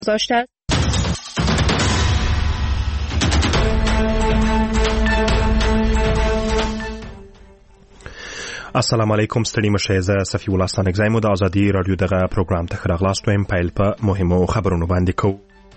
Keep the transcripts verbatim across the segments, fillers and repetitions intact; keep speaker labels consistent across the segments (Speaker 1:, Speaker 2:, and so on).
Speaker 1: گذاشته است.
Speaker 2: السلام علیکم ستړي مشه زه صفی الله ستانک زایم د ازادي رادیو دغه پروګرام ته راغلاست وایم پیل په مهمو خبرونو باندې کو.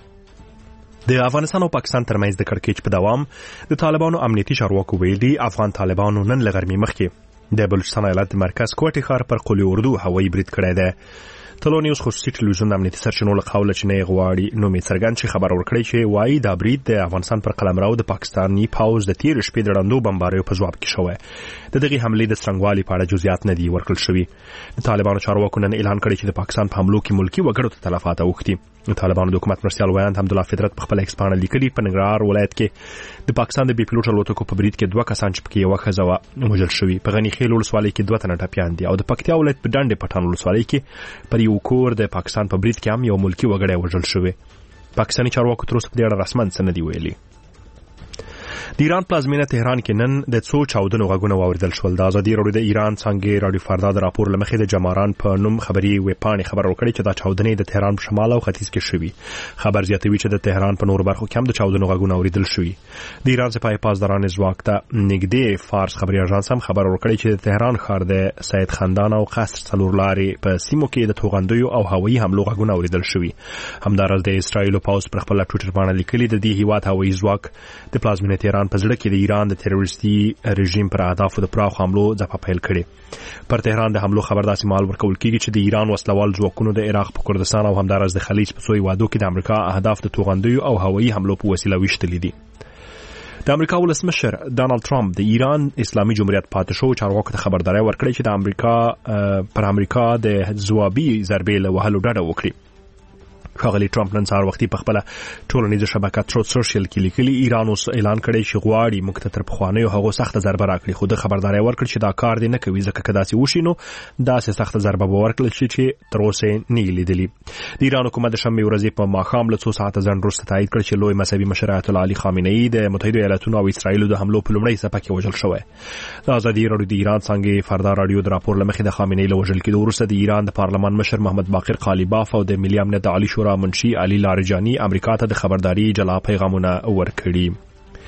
Speaker 2: د افغانستان او پاکستان ترمنځ د کړکېچ په دوام د طالبانو امنیتي چارواکو ویلي افغان طالبانو نن لغرمې مخکې د بلوچستان ایالت د مرکز کوټي ښار پر قلی اردو هوایي برید کړی دی. تلو نیوز خصوصي ټلویزیون د امنیتي سرچینو له قوله چې نه غواړي نو می څرګند شي خبر ورکړی چې وایي دا برید د افغانستان پر قلمرو د پاکستاني پاوز د تیر شپې د ړندو بمباریو په ځواب کې شوی. د دغه حملې د څرنګوالي په اړه جزئیات نه دي ورکړل شوي. د طالبانو چارواکو نن اعلان کړی چې د پاکستان په حملو کې ملکی وګړو ته تلفات اوښتي. د طالبانو د حکومت مرستیال ویاند حمدالله فطرت په خپل ایکس پاڼه لیکلي په ننګرهار ولایت کې د پاکستان د بي پي الوتکو په برید کې دوه کسان چې پکې یو ښځه وه وژل شوي. په غني خیل ولسوالۍ کې دوه تنه ټپیان دي او د پکتیا ولایت په ډنډ پټان ولسوالۍ کې پر یو کور د پاکستان په برید کې هم یو ملکی وګړی وژل شوی. پاکستاني چارواکو تر اوسه په دې اړه رسماً څه نه دي ویلي. د ایران پلازمینه تهران کې نن د څو چاودنو غږونه واوریدل شول. د ازادي رادیو د ایران څنګه رادیو فردا د راپور لمخې د جماران په نوم خبري ویبپاڼې خبر ورکړي چې دا چاودنې د تهران په شمال او ختیځ کې شوي. خبر زیاتوي چې د تهران په نور برخو کې هم د چاودنو غږونه اوریدل شوي. د ایران سپاه پاسداران ځواک ته نږدې فارس خبري اژانس هم خبر ورکړي چې د تهران ښار د سید خندان او قصر څلور لارې په سیمو کې د توغندیو او هوایي حملو غږونه اوریدل شوي. همدارس د اسرایل پاوز پر خپل ټویټر باندې لیکلي د دې هیواد هوایي ځواک د پلازمینه تهران په ځړ کې د ایران د تروریستي رژیم پر اهدافو د پراخ حملو ځپه پیل کړي. پر تهران د حملو خبر داسې مال ورکول کیږي چې د ایران وسلوال ځواکونو د عراق په کردستان او همدارس د خلیج په څو هیوادو کې د امریکا اهداف د توغندیو او هوایي حملو په وسیله ویشتلي دي. د امریکا ولسمشر ډانلډ ټرمپ د ایران اسلامي جمهوریت پاتې شو چارواکو ته خبرداري ورکړې چې د امریکا پر امریکا د ځوابي ضربې له وهلو ډډه وکړي. ښاغلی ټرمپ نن سهار وختي په خپله ټولنیزه شبکه تروت سوشل کې لیکلي ایران اوس اعلان کړی چې غواړي موږ ته تر پخوانیو هغو سخته ضربه راکړي، خو د خبرداری ورکړ چې دا کار دی نه کوي ځکه که داسې وشي نو داسې سخته ضربه به ورکړل شي چې تر اوسه یې نه لیدلي. د ایران حکومت د شنبې ورځې په ماښام له څو ساعته ځنډ وروسته تایید کړ چې لوی مذهبي مشر آیت الله علي خامنه‌ای د متحدو ایالتونو او اسرائیلو د حملو په لومړۍ څپه کې وژل شوی. د ازادي رادیو د ایران څنګه فردا رادیو د راپور له مخې د خامنه‌ای له وژل کېدو وروسته د ایران د پارلمان مشر محمد باقر قالیباف او د ملي امنیت د عالی شورا منشي علي لارجانی امریکا ته د خبرداري جلا پیغامونه ورکړي.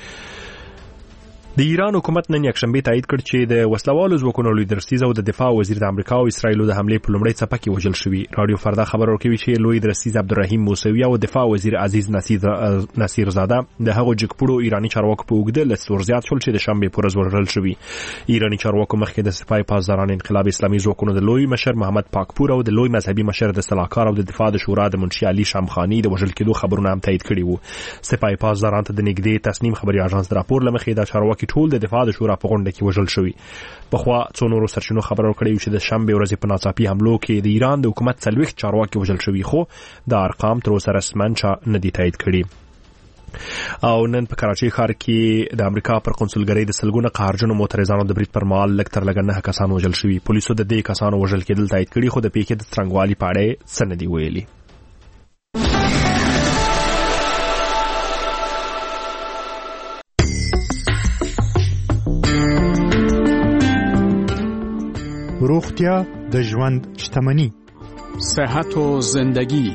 Speaker 2: د ایران حکومت نن یکشنبه تایید کړ چې د وسلوالو ځواکونو لوی درستیز او د دفاع وزیر د امریکا او اسرائیل د حملې په لومړۍ څپه کې وژل شوي. رادیو فردا خبر ورکوي چې لوی درستیز عبدالرحیم موسوی او دفاع وزیر عزیز نصیر نصیر زاده د هغو جګپړو ایرانی چارواکو په اوږده لست ورزیات شول چې د شنبې په ورځ وژل شوي. ایرانی چارواکو مخکې د سپاه پاسداران انقلاب اسلامي ځواکونو د لوی مشر محمد پاکپور او د لوی مذهبي مشر د صلاحکار او د دفاع د شورا د منشي علي شامخانی د وژل کېدو خبرونه هم تایید کړي وو. سپاه پاسداران ته د نږدې تصنیم خبري اژانس د راپور لمخې د چارواکي ټول د دفاع د په غونډه کې وژل شوی. په خوا څو نورو سرچینو خبر ورکړی چې د شنبې ورځې په ناڅاپي حملو کې د ایران د حکومت څلوېښت چارواکي وژل شوي، خو د ارقام تر اوسه رسماً چا نه دي تایید کړي. او نن په کراچۍ ښار کې د امریکا پر قونسلګرۍ د سلګونه قهرجنو معترضانو د برید پر مهال لږ تر لږه نهه کسان وژل شوي. پولیسو د دې کسانو وژل کېدل تایید کړي، خو د پیښې د څرنګوالي په اړه څه نه دي ویلي.
Speaker 3: روغتیا د ژوند شتمني،
Speaker 4: صحت و زندگی.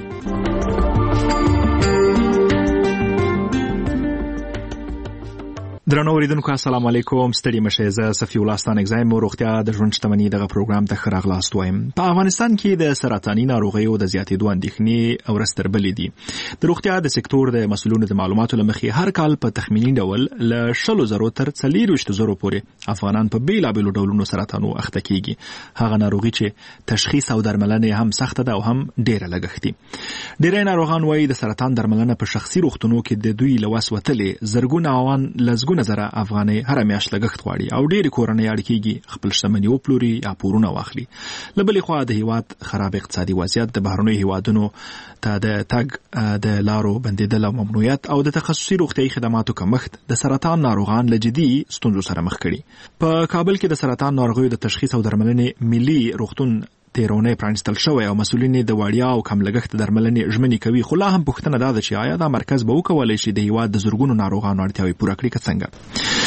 Speaker 2: درنو اوریدونکو السلام علیکم، ستړي مشه زه صفی الله ستانک زایم روغتیا د ژوند شتمني دغه پروګرام ته ښه راغلاست وایم. په افغانستان کې د سرطاني ناروغیو د زیاتېدو اندېښنې ورځ تر بلې دي. د روغتیا د سکتور د مسؤلینو د معلوماتو له مخې هر کال په تخمیني ډول له شلو زرو تر څلېرویشتو زرو پورې افغانان په بېلابېلو ډولونو سرطانو اخته کېږي. هغه ناروغي چې تشخیص او درملنه هم سخته ده او هم ډېره لګښتي. ډېری ناروغان وایي د سرطان درملنه په شخصي روغتونو کې د دوی له وس وتلې زرګونه اوان لزګونه زره افغاني هر میاشت لګښت غواړي او ډېری کورنۍ اړ کېږي خپل شتمني وپلوري یا پورونه واخلي. له بلې خوا د هیواد خراب اقتصادي وضعیت د بهرنیو هیوادونو ته د تګ د لارو بندېدل او ممنوعیت او د تخصصي روغتیايي خدماتو کمښت د سرطان ناروغان له جدي ستونزو سره مخ کړي. په کابل کې د سرطان ناروغیو د تشخیص او درملنې ملي روغتون تیرونه پرانستل شوی او مسؤلین د وړیا او کم لګښت درملنې ژمنې کوي، خو لا هم پوښتنه ده چې آیا دا مرکز به وکولای شي د هیواد د زرګونو ناروغانو اړتیاوې پوره کړي که څنګه.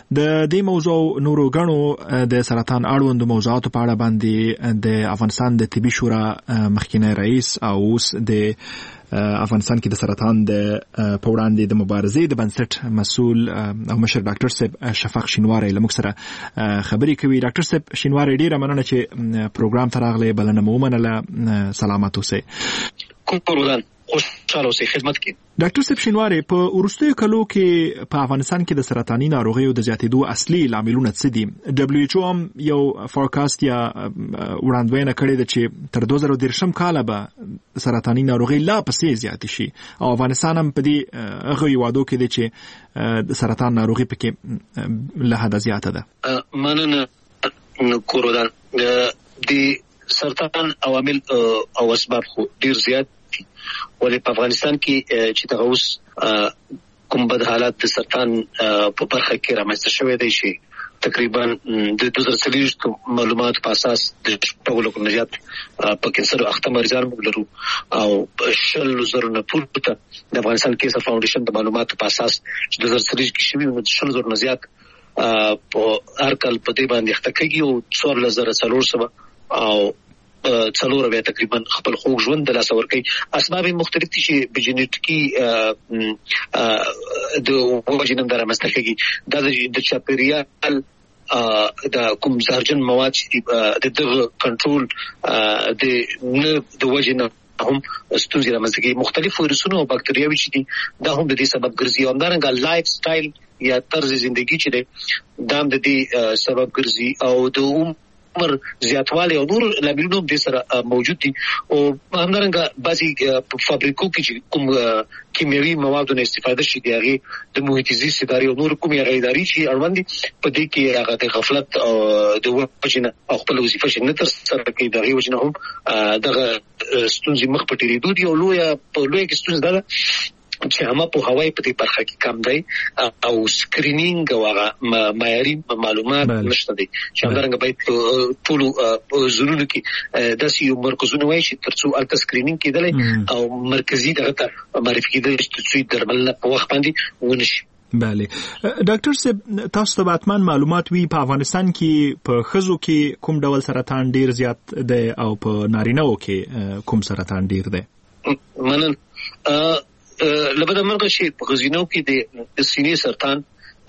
Speaker 2: د دې موضوع نورو غنو د سرطان اړوند موضوعاتو په اړه باندې د افغانستان د طبي شورا مخکینی رئیس او اوس د افغانستان کې د سرطان د په وړاندې د مبارزې د بنسټ مسؤل او مشر ډاکټر صاحب شفق شینواری له موږ سره خبرې کوي. ډاکټر صاحب شینواری ډیره مننه چې پروګرام ته راغلی، بلنه مو ومنله. سلامات اوسئ.
Speaker 1: کوم خوشاله اوسئ، خدمت کې.
Speaker 2: ډاکټر صاحب شینواری، په وروستیو کلو کې په افغانستان کې د سرطاني ناروغیو د زیاتېدو اصلي لاملونه څه دي؟ دبليو ایچ او هم یو فورکاست یا وړاندوینه کړې ده چې تر دوه زره دېرشم کاله به سرطاني ناروغي لا پسې زیاتې شي، او افغانستان هم په دې هغه هیوادو کې دی چې د سرطان ناروغي پکې له حده زیاته ده.
Speaker 1: مننه کورودان. د سرطان عوامل او اسباب خو ډیر زیات دي، ولې په افغانستان کې چې دغه اوس کوم بد حالات د سرطان په برخه کې رامنځته شوی دی شي تقریبا د دوه زره څلور معلومات په اساس د ټولو کو نجات په کینسر اخته مریضان موږ لرو، او شل زره نه پورته د افغانستان کینسر فاونډیشن د معلوماتو په اساس چې دوه زره څلور کې شوی نو شل زره نه زیات په ارکل په دې باندې اخته کېږي، او څوارلس زره څلور سوه او څلور بیا تقریبا خپل خوږ ژوند د لاس ورکوي. اسباب مختلف دي چې په جنټیکي د وژنم در رامنځته کېږي. دا د چاپیریال د کوم زهرجن مواد چې د دغه کنټرول د نه د وژنم هم ستونزې رامنځته کوي. مختلف ویروسونه او باکتریاوي چې دي دا هم د دې سبب ګرځي، او همدارنګه لایف سټایل یا طرز ژوندۍ چې دی دا هم د دې سبب ګرځي، او د عمر زیاتوالی او نور لاملونه هم دې سره موجود دي. او همدارنګه بعضي په فابریکو کې چې کوم کیمیاوي موادو نه استفاده شي د هغې د محیط زیست ادارې او نور کومې هغې ادارې چې اړوند دي په دې کې هغه د غفلت او د وجې نه او خپله وظیفه چې نه ترسره کوي د هغې وجې نه هم دغه ستونزې مخ په ډېرېدو دي. او لویه په لویه کې ستونزه دا ده چې همه په هوای په دې برخه کې کم دی، او سکرینینګ او هغه معیاري معلومات نشته دي چې همدارنګه باید ټولو زونونو کې داسې یو مرکزونه وایي چې تر څو هلته سکرینینګ کېدلی او مرکزي دغه ته معرفي کېدلی چې څو درملنه په وخت باندې ونه شي.
Speaker 2: بله ډاکټر صاحب، تاسو ته به حتما معلومات وي په افغانستان کې په ښځو کې کوم ډول سرطان ډیر زیات دی او په نارینه‌و کې کوم سرطان ډیر دی؟
Speaker 1: مننه. لبدا مرګ شي په غزینو کې د سینې سرطان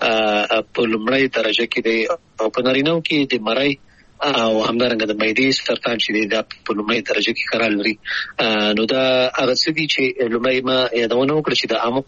Speaker 1: په لومړی درجه کې دی، او په نارینه‌و کې د مرۍ او همدارنګه د معدې سرطان چې دی دا په لومړی درجه کې قرار لري. نو دا هغه څه دي چې لومړی ما یادونه وکړه چې د عامه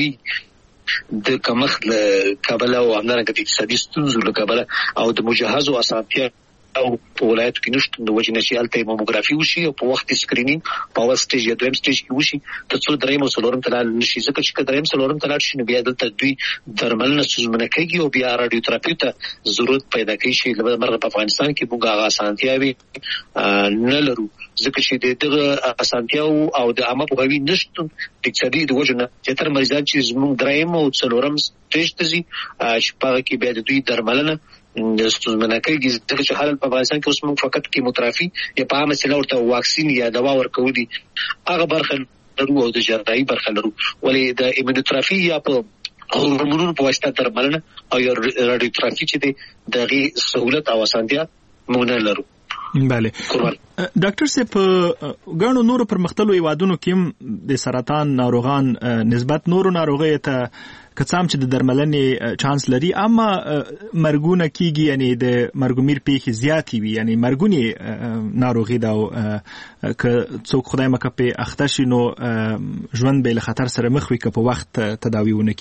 Speaker 1: پوهاوي د کمښت له کبله او همدارنګه د اقتصادي ستونزو له کبله او د مجهزو اسانتیا او په ولایتو کې نشته د وجې نه چې هلته ماموګرافي وشي او په وخت سکرینینګ په اول سټیج یا دویم سټیج کې وشي تر څو درېیم او څلورم ته لاړ نشي، ځکه چې که درېیم څلورم ته لاړ شي نو بیا دلته دوی درملنه ستونزمنه کېږي او بیا راډیوتراپي ته ضرورت پیدا کوي چې له مرغه په افغانستان کې موږ هغه اسانتیاوې نه لرو، ځکه چې د دغه اسانتیاو او د عامه پوهاوي نشتون د اقتصادي د وجې نه زیاتره مریضان چې زموږ درېیم او څلورم سټیج ته ځي چې په هغه کې بیا د دوی درملنه ستونزمنه کېږي، ځکه چې حالت په افغانستان کې اوس موږ فقط کیموتراپي یا په عامه اصطلاح ورته واکسین یا دوا ورکول دي هغه برخه لرو، او د جراحي برخه لرو، ولې د ایمونوتراپي یا په هورمونونو په واسطه درملنه او یا راډیوتراپي چې دی د هغې سهولت او اسانتیا موږ نه لرو.
Speaker 2: بله ډاکټر صاحب، په ګڼو نورو پرمختللو هیوادونو کې هم د سرطان ناروغان نسبت نورو ناروغیو ته که څه هم چې د درملنې چانس لري، اما مرګونه کېږي، یعنی د مرګومیر پیښې زیاتې وي، یعنی مرګونې ناروغي ده، او که څوک خدای مکه پې اخته شي نو ژوند به یې له خطر سره مخ وي که په وخت تداوي ونه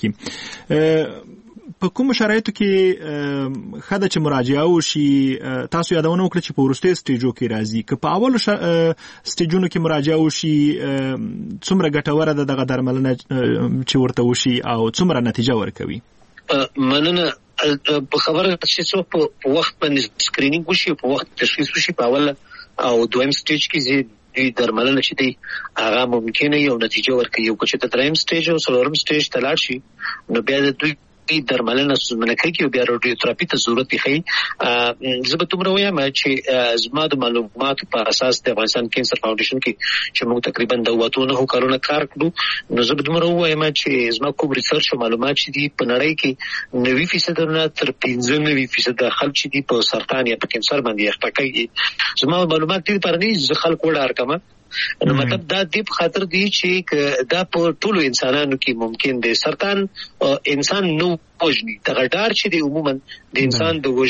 Speaker 2: کړي. په کوم شرایطو کې ښه ده چې مراجعه وشي؟ تاسو یادونه وکړه چې په وروستیو سټیجو کې راځي، که په اولو سټیجونو کې مراجعه وشي څومره ګټوره ده دغه درملنه چې ورته وشي او څومره نتیجه ورکوي؟
Speaker 1: مننه. په خبره چې څوک په وخت باندې سکرینینګ وشي، په وخت تشخیص وشي په اول او دویم سټیج کې دوی درملنه چې دی هغه ممکنه یو نتیجه ورکوي، او که چې د درېیم سټیج او څلورم سټیج ته لاړ شي نو بیا د دوی درملنه سوزمنه کوي او بیا رادیوتراپي ته ضرورت دی. زه به تمره وایم چې زما د معلوماتو په اساس د افغانستان کینسر فاونډیشن کې چې موږ تقریبا د واتو نه کارونه کار کړو، نو زه به تمره وایم چې زما کوم ریسرچ او معلومات چې دي په نړۍ کې نوي فیصد نه تر پنځه نوي فیصد خلک چې دي په سرطان یا په کینسر باندې اخته کوي. زما معلومات دي پر نه زه خلک وړ ارکمه، نو مطلب دا د خاطر دی چې دا په ټولو انسانانو کې ممکن دی. سرطان انسان نو وژني، دغه ډار چې دی عموما د انسان د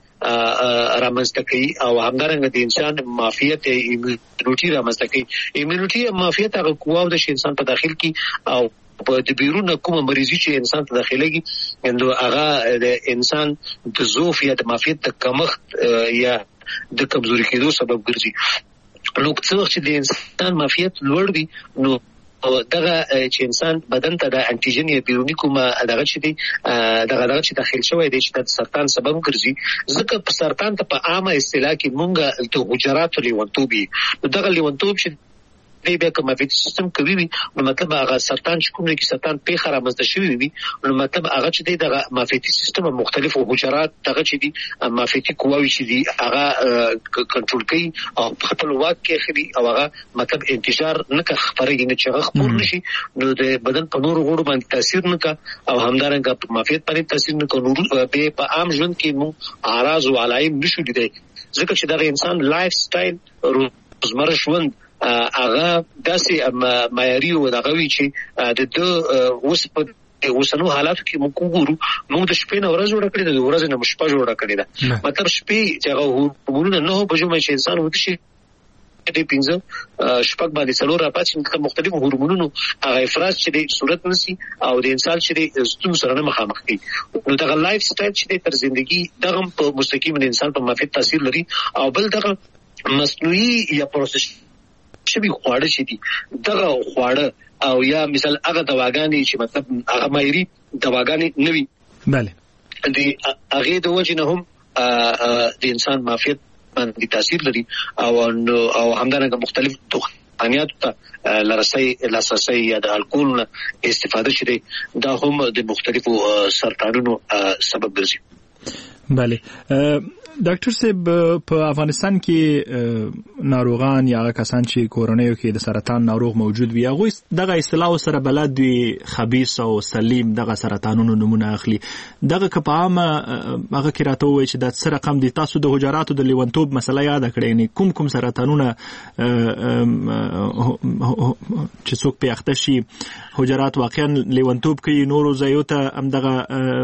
Speaker 1: وژنې رامنځته کوي او همدارنګه د انسان معافیت ایمیونټي رامنځته کوي. ایمیونټي معافیت هغه قوه ده چې انسان په داخل کې او په د بیرون کومه مریضي چې انسان ته داخليږي نو هغه د انسان د ضعف یا د معافیت د کمښت یا د کمزوري کېدو سبب ګرځي. نو څو چې د انسان معافیت لوړ وي نو دغه چې انسان بدن ته د انټیجن یا بیرونی کومه دغه چې دی دغه دغه چې داخل شوی دی چې د سرطان سبب ګرځي. ځکه په سرطان ته په عامه اصطلاح کې مونږه د حجرات لیونتوبي دغه لیونتوب چې دی بیا کوم معافیتي سیستم کوي نو مطلب هغه سرطان چې کوم کې سرطان پیښه رامنځته شوی وي نو مطلب هغه چې دی دغه معافیتي سیستم مختلفو حجرات دغه چې دی معافیتي قواوي چې دی هغه کنټرول کوي او خپل واک کې خري او هغه مطلب انتشار نه کوي خبرې نه چې خپور نشي نو د بدن په نورو غړو باندې تاثیر نه کوي او همدارنګه په معافیت باندې تاثیر نه کوي. نور به په عام ژوند کې مو اعراض او علائم نشو دي ځکه چې دغه انسان لایف سټایل روزمره ژوند هغه داسې معیاري او دغه وی چې د د اوس په اوسنو حالاتو کې موږ وګورو موږ د شپې نه ورځ جوړ کړی د ورځې نه مشپه جوړ کړی دا مطلب شپې چې هغه هورمونونه نه بجو مې انسان ودی شي د پنځه شپږ باندې څلور راپاتې چې مختلفو هورمونونو هغه افراز چې د صورت نسی او د انسان چې د ستون سره نه مخامخ دي نو دغه لایف سټایل چې تر ژوندۍ دغه په مستقیم د انسان په معافیت تاثیر لري او بل دغه مصنوعي یا پروسس شبي خواړه چې دي دغه خواړه او یا مثال هغه دواګانې چې مطلب هغه مایري دواګانې نوي
Speaker 2: بله
Speaker 1: د هغه د وجه نه هم د انسان معافیت باندې تاثیر لري او او همدارنګه مختلف دخانیات ته لرسي لاسرسي یا د الکول استفاده شي دا هم د مختلفو سرطانونو سبب ګرځي.
Speaker 2: بله ډاکټر صاحب په افغانستان کې ناروغان یا کسان چې کورونیو کې د سرطان ناروغ موجود وي هغه دغه اصطلاح سره بلد وي خبيث او سلیم دغه سرطانونو نمونه اخلي دغه کپام هغه کې راته وایي چې د سر رقم د تاسو د حجراتو د لیونتوب مسله یاد کړئ نه کوم کوم سرطانونه چې څوک په اخته شي حجرات واقعا لیونتوب کوي نورو زیوته هم دغه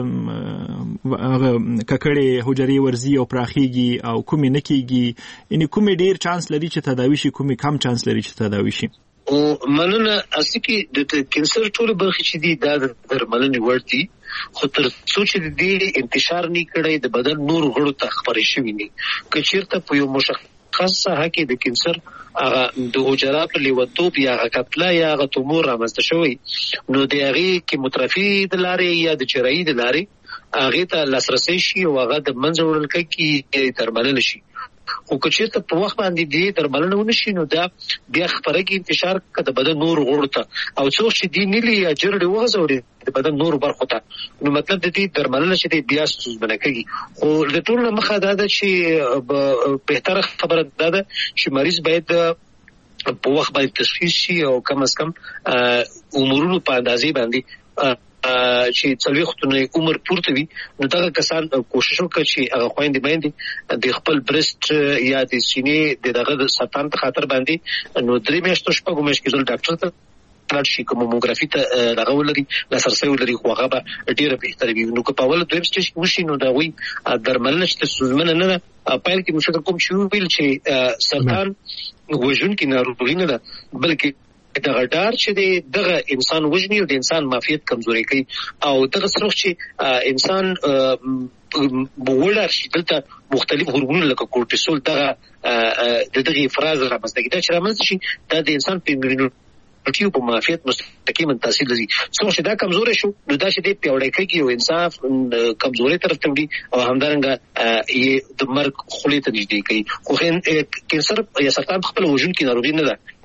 Speaker 2: ککړې حجرې ورزي او راخیږي او کومې نه کیږي ان کومې ډیر چانس لري چې تداوی شي کومې کم چانس لري چې تداوی شي.
Speaker 1: او مننه اصلي کې د کینسر ټول برخې چې دي دا د درملنې ورتي خو تر څو چې د انتشار نه کړي د بدن نور غړو ته خبرې شوي نه که چیرته په یو مشخص ساحه کې د کینسر هغه د حجرات لیونتوب یا هغه کتله یا هغه تومور رامنځته شوی نو د هغې کیموتراپي د لارې یا د چرایي د لارې هغه ته لاسرسي شي او هغه د منځ وړل کوي درملنه شي خو که چېرته په وخت باندې دی درملنه ونشي نو دا بیا خبرګي انتشار کده بدن نور غوړ ته او څو چې دی نیلی یا جرړې وغځوري د بدن نور برخه ته نو مطلب د دې درملنه چې دی بیا ستونزمنه کوي. خو د ټول مخه دا ده چې بهتره خبره ده چې مریض باید په وخت باندې تشخیص شي او کم از کم امورونو په اندازې باندې چې څلوېښتونه عمر پورته وي نو دغه کسان کوشش وکړي چې هغه خويندې باندې د خپل برست یا د سینې دغه سرطان په خاطر باندې نو درې میاشتې شپږ میاشتې ځل ډاکټر ته لاړ شي کوم موګرافي ته دغه ولري لاسرسي ولري خو هغه به ډیره بهتره وي. نو که په اول دویم سټیج وشي نو دا وی درملنه چې سوزمنه نه ده پایل کې مشکل کوم شي ویل چې سرطان وژونکي ناروغي نه ده بلکې دغه ډار چې دغه انسان وژني او د انسان معافیت کمزوري کوي او دغه سره چې انسان بولر شي دلته مختلف هورمونونه لکه کورټیسول دغه د دغه افراز رامنځته کیږي چې رامنځته شي دا د انسان په ایمیونټي په معافیت مستقیما تاثیر لري. څو چې دا کمزوري شو نو دا چې د پیوړې کوي او انصاف کمزوري طرف ته وړي او همدارنګه یې د مرګ خولې ته نږدې کوي. خو کینسر یا سرطان خپل وژونکي ناروغي نه ده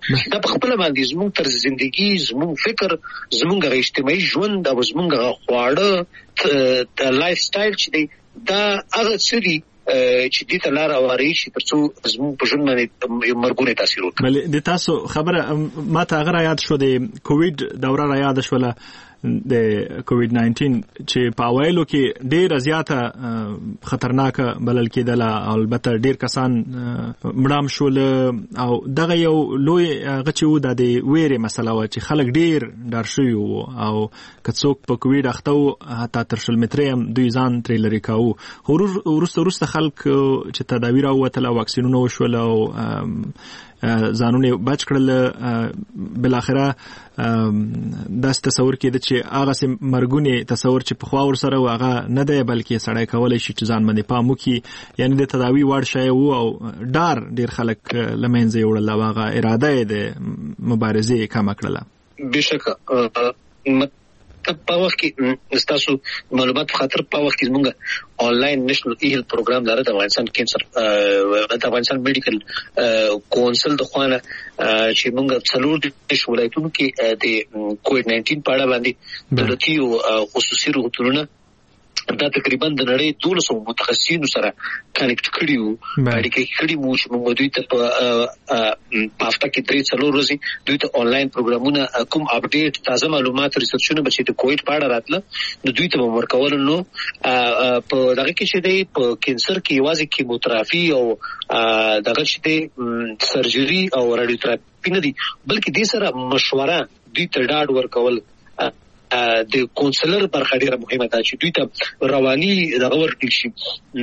Speaker 1: دا په خپل باندې زموږ طرز ژوندۍ زموږ فکر زموږ اجتماعي ژوند او زموږ خواړه د لایف سټایل چې دی دا هغه څه دي چې دې ته لار اواري شي ترڅو زموږ په ژوند باندې مرګونه تاثیر وکړي.
Speaker 2: بل د تاسو خبره ما ته هغه یاد شو د کووډ دوره را یاد شوله د کووډ ناینټین چې په اوایلو کې ډېر زیاته خطرناک بلل کېدله او البته ډېر کسان مړام شول او دغه یو لوی هغه چې و د ویرې مسله وه چې خلک ډېر ډار شوي وو او که څوک په کووډ اخته و حتی تر شل مترۍ هم دوی ځان ترې لرې کاوه. خو وروسته وروسته خلک چې تداوي راووتل او واکسینونه وشول او ځانونه بچ کړل بالاخره داس تصور کېده چې هغه سم مرګونی تصور چې په خوا ور سره هغه نه دی بلکې سړی کولای شي چې ځان باندې پام وکړي یعنی د تداوی وړ شی وو او ډار ډیر خلک لمنځه وړل او هغه اراده د مبارزې کم کړله.
Speaker 1: بشکه په وخت کې تاسو معلومات په خاطر په وخت کې موږ آنلاین نېشنل ای هیلث پروګرام لاره د افغانستان کینسر د افغانستان میډیکل کونسل د خوانه چې موږ څلور د ولایتونو کې د کووډ ناینټین په اړه باندې دولتي او خصوصي روغتونونه دا تقریبا د نړۍ دولسو متخصصینو سره کنیکټ کړي وو اړیکې کړي وو چې موږ دوی ته په هفته کې درې څلور ورځې دوی ته آنلاین پروګرامونه کوم اپډیټ تازه معلومات ریسرچونه بچي د کووډ په اړه راتله نو دوی ته ورکول نو په دغه کې چې دی په کینسر کې یوازې کیموتراپي او دغه چې دی سرجري او رادیوتراپي نه دي بلکې دې سره مشوره دوی ته ډاډ ورکول د کونسلر برخه ډیره مهمه ده چې دوی ته رواني دغه ورکړي شي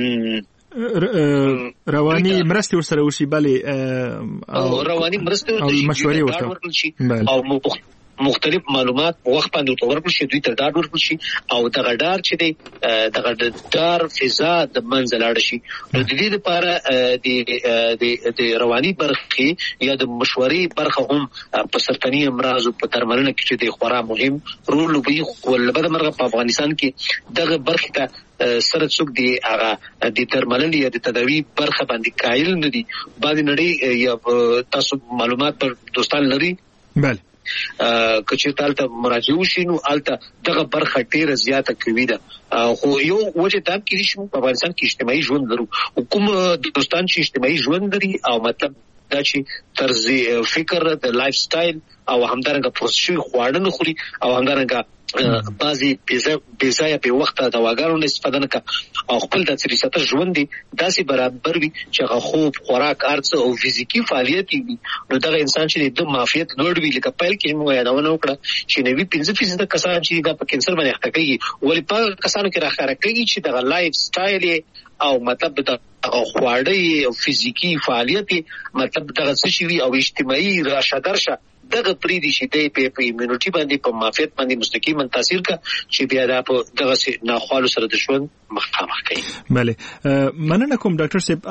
Speaker 2: رواني مرستې ورسره وشي بلې
Speaker 1: او رواني مرستې
Speaker 2: مشورې ورته
Speaker 1: شي او مختلف معلومات په وخت باندې ورکړل شي دوی ته ډاډ ورکړل شي او دغه ډار چې دی دغه ډار فضا د منځ لاړ شي نو د دې لپاره د د رواني برخه یا د مشورې برخه هم په سرطاني امراض او په درملنه کې چې د خورا مهم رول لوبي خو لبد مرغه په افغانستان کې دغه برخه ته سره څوک دی هغه د درملنې یا د تداوی برخه باندې قایل نه دي باندې نړۍ یا تاسو معلومات پر دوستان لري
Speaker 2: بله
Speaker 1: کچې تالته مراجعه وشي نو الته دغه برخه ډیره زیاته کوي ده خو یو وجه دا کې چې په افغانستان کې اجتماعي ژوند لرو حکوم دوستان چې اجتماعي ژوند لري او مطلب دا چې طرز فکر د لایف سټایل او همدارنګه پروسشي خواړه نه خوري او همدارنګه بعضی بیزای په وخت د دواګانو استفاده نه کوي او خپل د سریسته ژوند دي داسې برابر وي چې هغه خوب خوراک ارڅ او فزیکی فعالیت وي نو دغه انسان چې د معافیت لوړ وي لکه پیل کې موږ یادونه وکړه چې نوي پنځه فیصد کسان چې د کینسر باندې اخته کوي ولې په کسانو کې راخره کوي چې دغه لایف سټایل او مطلب د خواړې او فزیکی فعالیت مطلب دغه څه شي او اجتماعي راشه درشه دغه پریدي شي د په ایمونټي باندې په معافیت باندې مستقیما تاثیر کا چې بیا د دغه ناخوالو سره د ژوند مخامخ کوي.
Speaker 2: بله مننه کوم ډاکټر صاحب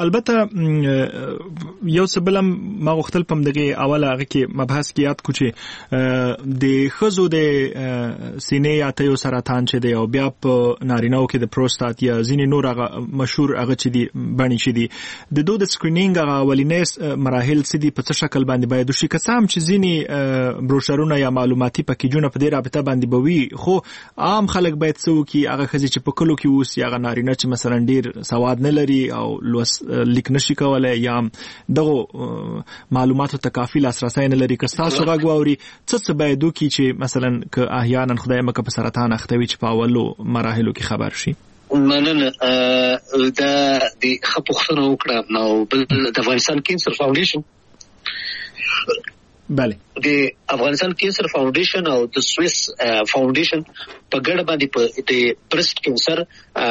Speaker 2: البته یو څه بلم ما غوښتل پم دغه اوله هغه کې مبحث کې یاد کو چې د خزو د سینې یا تیو سرطان چې دی او بیا په نارینه‌و کې د پروستات یا ځینې نور هغه مشهور هغه چې دی بڼې چې دی د دوه د سکرینینګ هغه اولینې مراحل چې دی په څه شکل باندې باید وشي که څه هم چې ځینې بروشرونه یا معلوماتي پکیجونه په دې رابطه باندې بوي خو عام خلک باید څه وکړي هغه ښځې چې په کلو کې اوسي هغه نارینه چې مثلا ډیر سواد نه لري او لیک نشي کولی یا دغه معلوماتو ته کافي لاسرسی نه لري که ستاسو غږ واوري څه څه باید وکړي چې مثلا که احیانا خدای مکه په سرطان اخته وي چې په اولو مراحلو کې خبر شي.
Speaker 1: مننه دا د ښه پوښتنه وکړه نو د افغانستان کینسر فاونډیشن
Speaker 2: بله
Speaker 1: د افغانستان کینسر فاونډیشن او د سویس فاونډیشن په ګډه باندې په د برست کینسر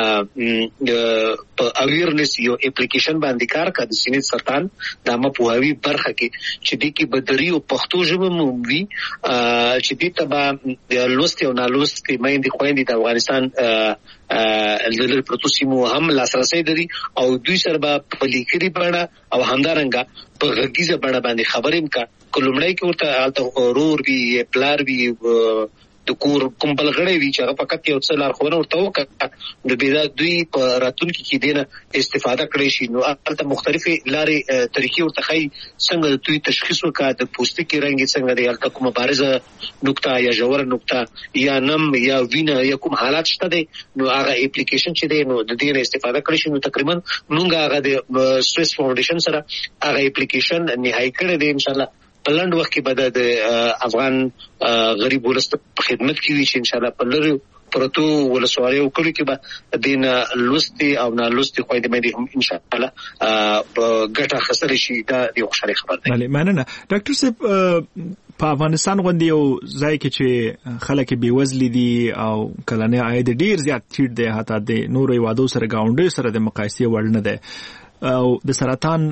Speaker 1: په اویرنس یو اپلیکیشن باندې کار کوي د سینې سرطان د عامه پوهاوی برخه کې چې د کې بدري او پښتو ژبه مومي چې د تبع لوست او نالوست کې مېندې خويندې د افغانستان د پروتوسیمو هم لاسرسي لري او دوی سره په لیکلي بڼه او همدارنګه په غږیزه بڼه باندې خبرې وکړي کلمړی کې ورته الته اورور وی پلار وی د کور کوم بلغړی وی چې هغه فقط یو څه لارښوونه ورته وکړه نو بیا دوی په راتلونکي کې دینه استفاده کړی شي. نو هلته مختلفې لارې طریقې ورته ښایي څنګه دوی تشخیص وکړه د پوستکي رنګ یې څنګه دی، هلته کومه بارزه نقطه یا ژوره نقطه یا نم یا وینه یا کوم حالات شته دی، نو هغه اپلیکیشن چې دی نو د دې نه استفاده کړی شي. نو تقریبا موږ هغه د سویس فاونډیشن سره هغه اپلیکیشن نهایی کړی دی. ان شاء الله په لنډ وخت کې به د افغان غریب ولس په خدمت کې وي چې ان شاء الله په لري پرتو ولسوالیو کړي کې به دین لوستي او نه لوستي خويندې مې هم ان شاء الله په ګټه خسر شي. دا یو خوشاله خبر دی.
Speaker 5: بله مننه ډاکټر صاحب. په افغانستان غوندي یو ځای کې چې خلک بې وزلي دي او کلنی عاید ډیر زیات ټیټ دی، حتی د نورو هیوادو سره ګاونډي سره د مقایسې وړ نه دی، او د سرطان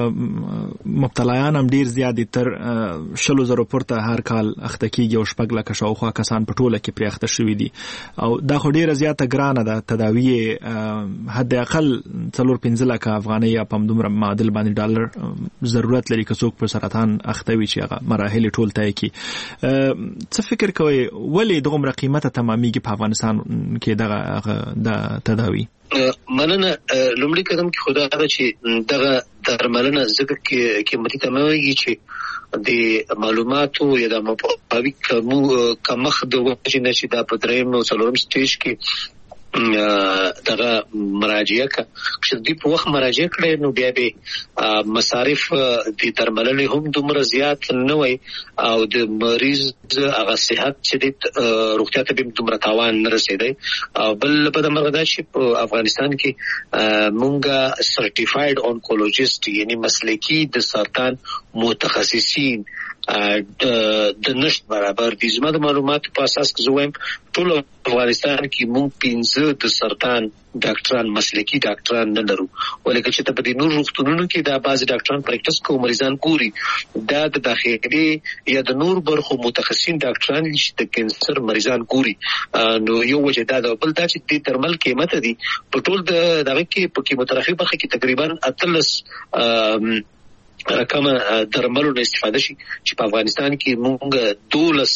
Speaker 5: مبتلایان هم ډیر زیات دي، تر شلو زرو پورته هر کال اخته کیږي او شپږ لکه شاوخوا کسان په ټوله کې پرې اخته شوي دي، او دا خو ډیره زیاته ګرانه ده. تداوی حد اقل څلور پنځه لکه افغانۍ یا په همدومره معادل باندې ډالر ضرورت لري که څوک په سرطان اخته وي چې هغه مراحل ټول طی کړي. څه فکر کوئ ولې دغومره قیمته تمامیږي په افغانستان کې دغه د تداوی؟
Speaker 1: مننه. لومړی قدم کې خدا دا چې دغه درملنه ځکه کې قیمتي تمامېږي چې د معلوماتو یا د مپاوی کمخ د وجه نه چې دا په درېیم او څلورم سټیج کې دغه مراجعه کا چې د په وخت مراجعه کړي نو بیا به مصارف د درملنې هم دومره زیات نه وي او د مریض هغه صحت چې د روغتیا ته به دومره تاوان نه رسیدي. بل په دغه مرغه چې په افغانستان کې مونږه سرټیفاید اونکولوژیست یعنی مسلکی د سرطان متخصصین د نشت برابر دي. زما د معلوماتو په اساس کې زه وایم ټول افغانستان کې مونږ پنځه د سرطان ډاکټران مسلکی ډاکټران نه لرو، ولکه چې ته په دې نور روغتونونو کې دا بعض ډاکټران پریکټس کوي مریضان ګوري، دا د داخلي یا د نور برخو متخصصین ډاکټران چې د کینسر مریضان ګوري. نو یو وجه دا ده. بل دا چې د درمل قیمت دي په ټول د دغه کې په کیموتراپي برخه کې تقریبا اتلس رقم درملو نه استفاده شي چې په افغانستان کې موږ دولس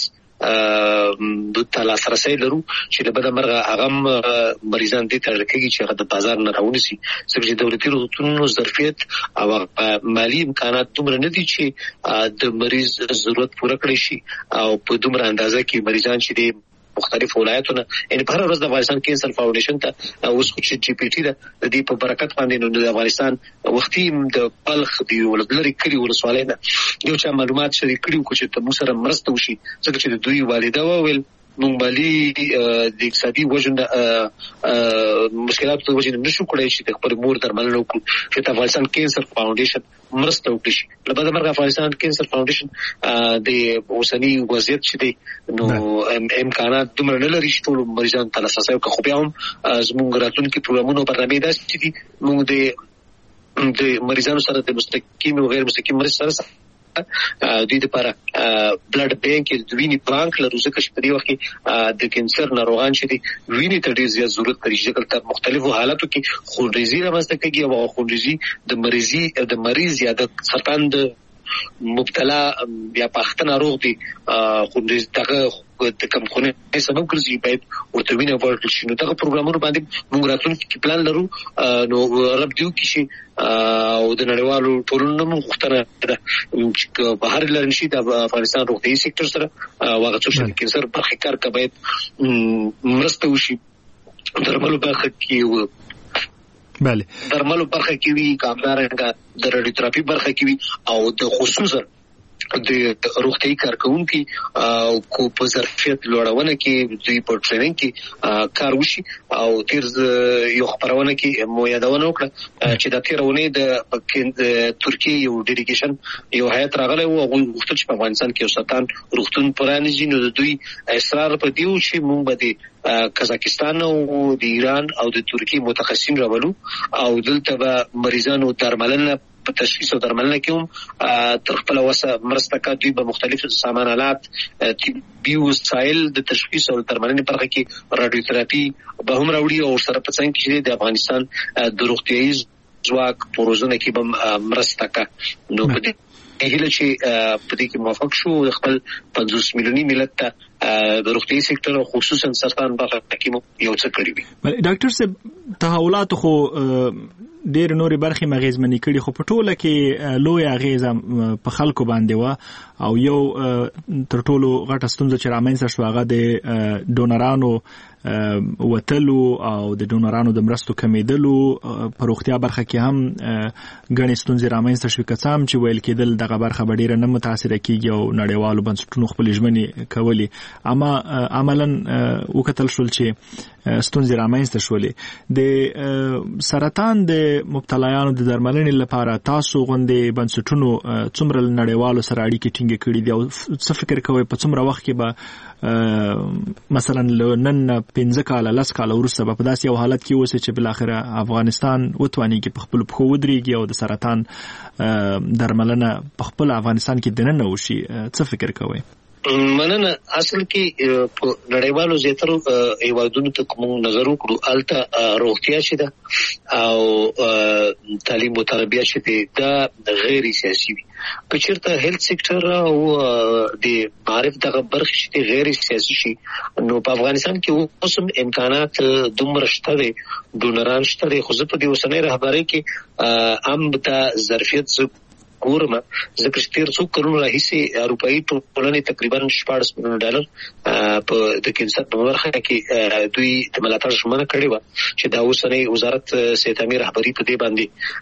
Speaker 1: د تلاسرسي لرو چې د بده مرغه هغه مریضان دي تر کېږي چې هغه د بازار نه راونسي چې دولتي روغتونونو ظرفیت او مالی امکانات دومره نه دي چې د مریض ضرورت پوره کړي شي او په دومره اندازه کې مریضان چې دي مختلف ولایتونه ان په هر ورځ د افغانستان کینسر فاونډیشن ته اوس خو چې جی پی ټی د دې په برکت باندې نو د افغانستان وختي د بلخ دی ولګلري کړي ورسواله نه یو چا معلومات شریک کړي کو چې ته سره مرسته وشي ځکه چې د دوی والده وویل مونږ باندې د اقتصادي وجنه مشکلات په وجه نشو کولای چې د خپل مور درملنه وکړو چې د افغانستان کینسر فاونډیشن مرسته وکړي. لبا د مرغه افغانستان کینسر فاونډیشن د اوسنی وضعیت چې دی نو امکانات دومره نه لري چې ټول مریضان ته لاسرسي وکړي، خو بیا هم زموږ راتلونکي پروګرامونو برنامه داسې دي موږ د د مریضانو سره د مستقیم او غیر مستقیم مریض سره دوی لپاره بلډ بانک د وینې بانک لرو ځکه چې په دې وخت کې د کینسر ناروغان چې دي وینې ته ډېر زیات ضرورت لري چې کله مختلفو حالاتو کې خونریزي رامنځته کېږي او خونریزي د مریضي د مریض یا د سرطان د مبتلا یا پخته ناروغ دي خونریزي دغه د کم خونه سبب ګرځي باید ورته وینه ورکړل شي. نو دغه پروګرامونو باندې موږ راتلونکي پلان لرو نو رب دیو کې شي او د نړیوالو ټولنو مختره ده چې بهر لري شي د افغانستان روغتي سېکټر سره واغ څه شي کینسر برخه کار کوي مرسته وشي درملو برخه کې
Speaker 5: بله
Speaker 1: درملو برخه کې وی کامدارنګه د رادیوتراپي برخه کې وی او د خصوصا د روغتي کارکونکو کو په ظرفیت لوړونه کې دوی په ټریننګ کې کار وشي او تیر یو خبرونه کې مو یادونه وکړه چې د تیرونه د ترکیه یو ډیلیګیشن یو هیئت راغلی او هغه وختل چې په افغانستان کې سرطان روغتون پرانیزي نو دوی اصرار په دیو چې مونږ به قزاقستان او د ایران او د ترکیه متخصصین راولو او دلته به مریضانو درملنه په تشخیص او درملنه کې هم تر خپل وسه مرسته کوي به مختلف سامانالات طبي وسایل د تشخیص او درملنې برخه کې رادیوتراپي به هم راوړي او سره په څنګه کې د افغانستان د روغتیايي ځواک پروژونه کې به مرسته کوي. نو په هله چې په دې کې موافق شو خپل پنځوس میلیوني ملت ته د روغتي سکتور او خصوصا سرطان برخه کې یو څه کړی وي.
Speaker 5: ډاکټر صاحب تحولات خو ډېر نورې برخې مغیزمنې کړي خو په ټوله کې لوی اغیزه په خلکو باندې و او یو تر ټولو غټه ستونزه چې رامنځته شوه هغه د ډونرانو وتلو او د ډونرانو د مرستو کمیدلو په روغتیا برخه کې هم ګڼې ستونزې رامنځته شوې، که څه هم چې ویل کېدل دغه برخه به ډېره نه متاثره کېږي او نړیوالو بنسټونو خپلې ژمنې کولې، اما عملا وکتل شول چې ستونزې رامنځته شولې. د سرطان د مبتلایانو د درملنې لپاره تاسو غوندې بنسټونو څومره نړیوالو سره اړیکې ټینګې کړي دي او څه فکر کوئ په څومره وخت کې به مثلا نن پنځه کاله لس کاله وروسته به په داسې یو حالت کې اوسي چې بالاخره افغانستان وتوانیږي په خپلو پښو ودرېږي او د سرطان درملنه په خپل افغانستان کې دننه وشي؟ څه فکر کوئ؟
Speaker 1: مننه. اصل کې په نړیوالو زیاترو هیوادونو ته کوم نظر وکړو الته روغتیا چې ده او تعلیم او تربیه چې ده غیر سیاسي وي. که چېرته هیلث سکتور او د معرف دغه برخې چې غیر سیاسي شي نو په افغانستان کې اوس هم امکانات دومره شته دي، ډونران شته دي، خو زه په دې اوسنۍ رهبرۍ کې هم د ظرفیت ګورم ځکه چې تیر څو کلونو راهیسې اروپایي ټولنې تقریبا شپاړس میلیونه ډالر په د کینسر په برخه کې دوی د ملاتړ ژمنه کړې وه چې دا اوسنۍ وزارت صحت عامه رهبري په دې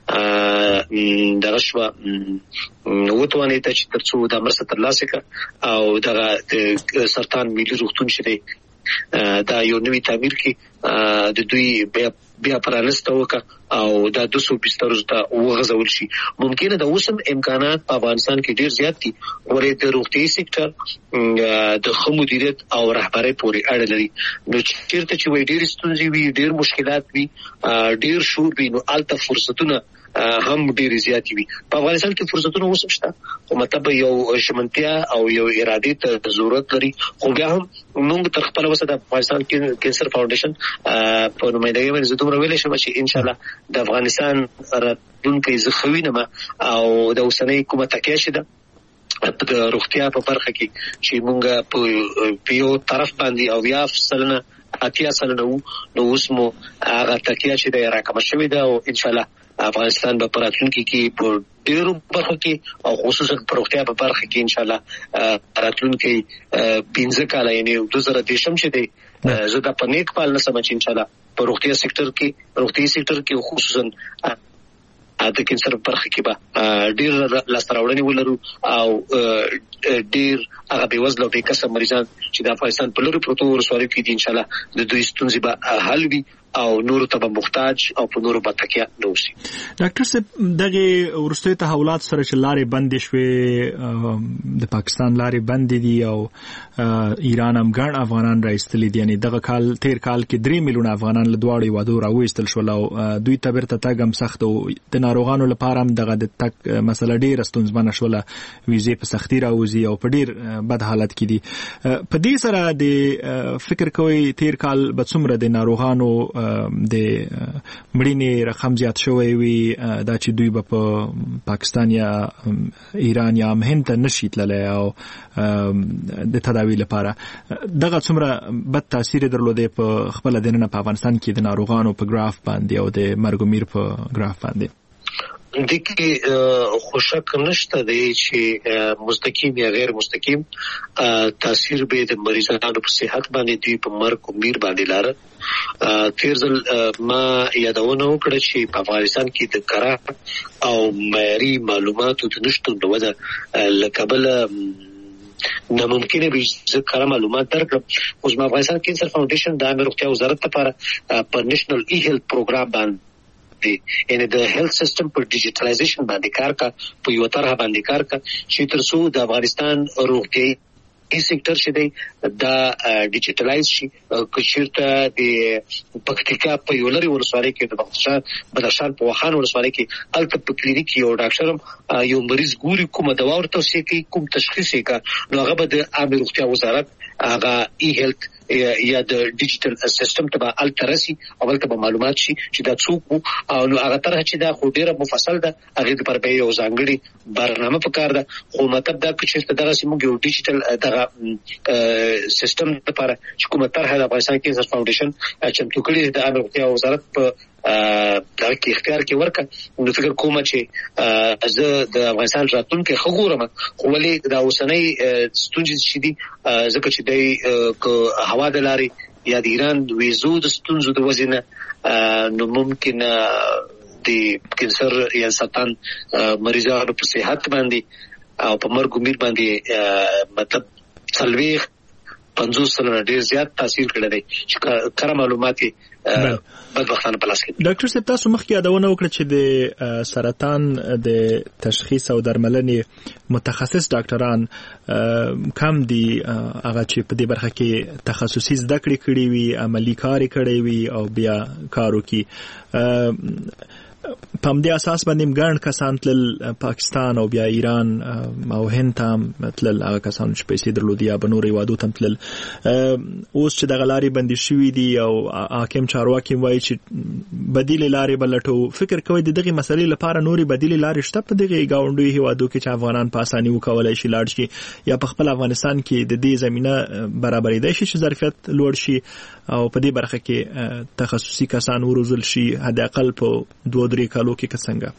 Speaker 1: باندې دغه شوه وتوانېده چې تر څو دا مرسته ترلاسه کړه او دغه د سرطان ملي روغتون چې دی دا یو نوی تعمیر کې د دوی بیا بیا پرانسته وکړه او دا دوه سوه بسترو ته وغځول شي. ممکنه د اوس هم امکانات په افغانستان کې ډیر زیات دي، ورې د روغتي سکتور د ښه مدیریت او رهبرۍ پورې اړه لري. نو چیرته چې وایي ډیر ستونزې وي، ډیر مشکلات وي، ډیر شور وي، نو الته فرصتونه هم ډیر زیات وي. په افغانستان کې فرصتونه اوس شته، خو مطلب یو شمنتیا او یو اراده ته ضرورت لري. خو بیا هم موږ تر خپل وسه د افغانستان کې کینسر فاونډیشن په نمائندګۍ باندې زه دومره ویلی شم چې ان شاء الله د افغانستان راتلونکی زه ښه وینم او د اوسنۍ کومه تکیه چې ده د روغتیا په برخه کې چې موږ په یو طرف باندې او بیا سلنه اتیا سلنه وو، نو اوس مو هغه تکیه چې ده راکمه شوې ده او ان شاء الله افغانستان به په راتلونکي کې په ډېرو برخو کې او خصوصا په روغتیا په برخه کې ان شاء الله راتلونکي پنځه کاله یعنې دوه زره دېرشم چې دی زه دا په نیک پال نسم چې ان شاء الله په روغتیا سکتور کې روغتي سکتور کې خصوصا د کینسر په برخه کې به ډېر لاسته راوړنې ولرو او ډېر هغه بېوزله او بېکسه مریضان چې د افغانستان په لرې پرتو ولسوالیو کې دي ان شاء الله د دوی ستونزې به حل وي او نور ته به محتاج او په نور به تکیه نه وشي.
Speaker 5: ډاکټر صاحب دغه وروستي تحولات سره چې لارې بندې شوې، د پاکستان لارې بندې دي او ایران هم ګڼ افغانان راایستلي دي، یعنې دغه کال تیر کال کې درې میلیونه افغانان له دواړو هیوادو راوایستل شول او دوی ته بیرته تګ هم سخت و. د ناروغانو لپاره هم دغه د تګ مسله ډېره ستونزمنه شوله، ویزې په سختي راوځي او په ډېر بد حالت کې دي. په دې سره د فکر کوئ تیر کال به څومره د ناروغانو د مړینې رقم زیات شوی وي دا چې دوی به په پاکستان یا ایران یا هم هند ته نشي تللی او د تداوی لپاره دغه څومره بد تاثیر درلودی په خپله دننه په افغانستان کې د ناروغانو په ګراف باندې او د مرګ و میر په ګراف باندې؟
Speaker 1: دې کې خو شک نشته دی چې مستقیم یا غیر مستقیم تاثیر به د مریضانو په صحت باندې دی په مرګ او میر باندې لاره. تیر ځل ما یادونه وکړه چې په افغانستان کې د کره او معیاري معلوماتو د نشتون د وجه له کبله ناممکنه به زه کره معلومات درکړم. اوس ما افغانستان کینسر فاونډیشن د عامه روغتیا وزارت لپاره په نېشنل ای هیلث پروګرام باندې یعنی د هیلث سیستم پر ډیجیټلایزیشن باندې کار کا په یو طرح باندې کار کا چې تر څو د افغانستان روغتي سکتور چې دی دا ډیجیټلایز شي. که چېرته د پکتیکا په یو لرې ولسوالۍ کې د بدخشان بدخشان په واخان ولسوالۍ کې هلته په کلینیک کې یو ډاکټر هم یو مریض ګوري، کومه دوا ورته توصیه کوي، کوم تشخیص یې کوي، نو هغه به د عامه روغتیا وزارت هغه ای هیلث یا د ډیجیټل سیستم ته به الترسي او ته معلومات شي چې دا څوک او نو هغه تر چې دا خو ډیره مفصل ده هغه پر به یو ځانګړي برنامه پکار ده خو مطلب دا چې دا سیمو یو ډیجیټل دغه سیستم لپاره چې کومه طرحه د افغانستان کینسر فاونډیشن چې توکړي د امر روغتیا وزارت په دا کې اختیار کې ورکړه نو فکر کوم چې زه د افغانستان راتلونکي خبرم خو ولې دا اوسنۍ ستونزې چې دي ځکه چې د هوا د لارې یا د ایران د ویزو د ستونزو د وجنه نو ممکن د کینسر یا سرطان مریضانو په صحت باندې او په مرګ امید باندې مطلب څلويخ پنځوس سلنه ډیر زیات تاثیر کړی دی چې کار معلومات بدبختانه په لاس کې
Speaker 5: ډاکټر صاحب تاسو مخکې یادونه وکړه چې د سرطان د تشخیص او درملنې متخصص ډاکټران کم دي هغه چې په دې برخه کې تخصصي زده کړې کړې وي عملی کار کړی وي او بیا کارو کې په دې اساس باندې ګڼ کسان تل پاکستان او بیا ایران او هند ته تل هغه کسان چې پیسې درلودي یا بنوري وادو ته تل اوس چې د غلاري بندي شوې دي او حاکم چارواکي وایي چې بدیل لارې بلټو فکر کوي د دغه مسلې لپاره نوري بدیل لارې شته په دغه گاونډي هیوادو کې چې افغانان په اساني وکولای شي لاړ شي یا په خپل افغانستان کې د دې زمينه برابرېدای شي چې ظرفیت لوړ شي او په دې برخه کې تخصصي کسان وروزل شي حد اقل په دوه درې کالو کې څنګه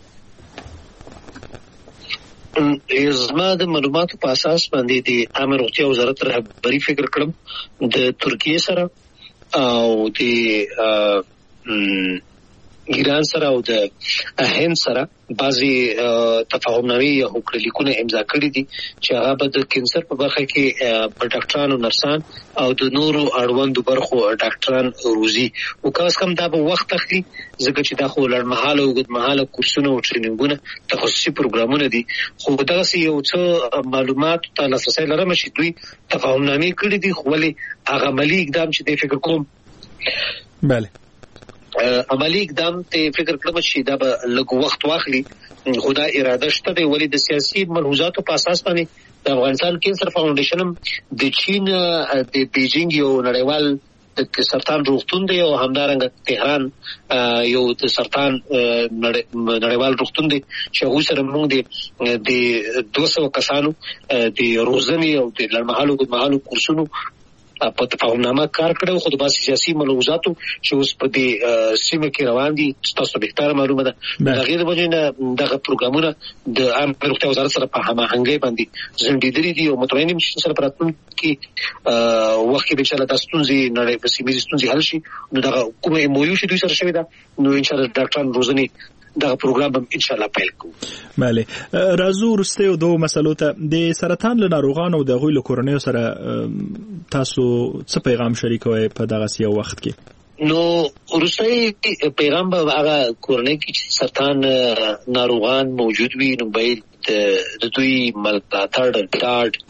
Speaker 1: زما د معلوماتو په اساس باندې د امر روغتیا وزارت رهبری فکر کړم د ترکیه سره او د ایران سره او د هند سره بعضي تفاهمنامې یا هوکړلیکونه امضا کړي دي چې هغه به د کینسر په برخه کې په ډاکټرانو نرسان او د نورو اړوندو برخو ډاکټران روزي او کاس کم دا به وخت اخلي ځکه چې دا خو لړمحاله او اوږدمحاله کورسونه او ټریننګونه تخصصي پروګرامونه دي خو دا یو څه معلومات ته لاسرسي لرم چې دوی تفاهمنامې کړي دي خو ولې هغه عملی اقدام چې د فکر کوم
Speaker 5: bale
Speaker 1: عملی اقدام ته فکر کړم چې دا به لږ وخت واخلي خدا اراده شته دی ولې د سیاسي ملحوظاتو په اساس باندې د افغانستان کینسر فاونډیشن د چین د بیجینګ یو نړیوال د سرطان روغتون دی او همدارنګه تهران یو د سرطان نړیوال روغتون دی چې هغه سره موږ د دوه سوه کسانو د روزنې او د لړمحالو د محلو کورسونو په تفاهمنامه کار کړو خو د باسي سیاسي ملحوظاتو چې اوس په دې سیمه کې روان دي تاسو به تر معلومه ده د غیر وجنه دغه پروګرامونه د عام روغتیا وزارت سره په هماهنګي باندې زندګی دي او متوین چې سره پراتون کې وخت به ان شاء الله د ستونزې نړۍ په سیمه ستونزې حل شي نو دغه کومه مویو چې دوی سره شوی ده نو ان شاء الله ډاکټران روزنی دا پروګرام هم ان شاء الله پیل کوو.
Speaker 5: bale راځو ورسته دوه مسلو ته د سرطان له ناروغانو د غوي له کورنۍ سره تاسو څه پیغام شریکوي په دغه سیو وخت کې؟
Speaker 1: نو ورسته پیغام به هغه کورنۍ کې سرطان ناروغان موجود وي نو باید د دوی ملاتړ ډاډ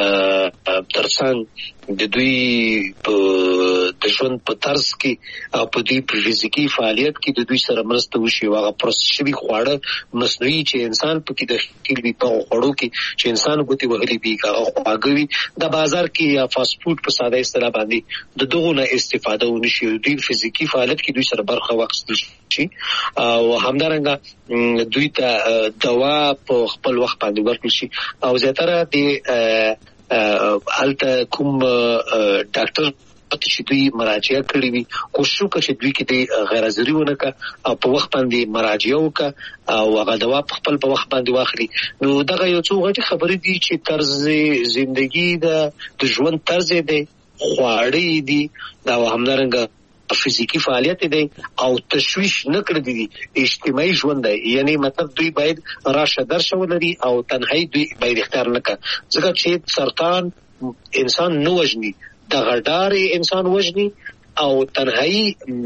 Speaker 1: ترڅنګ د دوی د ژوند په طرز کې او په دې په فزیکی فعالیت کې د دوی سره مرسته وشي واغه پروسشوي خواړه مصنوعي چې انسان په کې داخلي وي په خوړو کې چې انسان غوتي وهلي وي هغه خواږوي د بازار کې یا فاست فود په ساده اصطلاح باندې د دغه نه استفاده ونشي دوی فزیکی فعالیت کې دوی سره برخه واخیستل شي او همدارنګه دوی ته دوا په خپل وخت باندې ورکړل شي او زیاتره د الته کوم ډاکټر چې دوی مراجعه کړې وي کوشش وکړي چې دوی کې د غیر حاضري ونه او په وخت باندې مراجعه وکړي او هغه دوا په خپل په وخت باندې واخلي نو دغه یو څو غټي خبرې دي چې طرز ژوندۍ د ژوند طرز دی خواړې دي دا همدارنګه فزیکی فعالیت دی او تشویش نه کړی دي اجتماعي ژوند دی یعنی مطلب دوی باید راشه درشه ولري او تنهایی دوی باید اختیار نه کړي ځکه چې سرطان انسان نه وژني د غډارې انسان وژني او تنهایی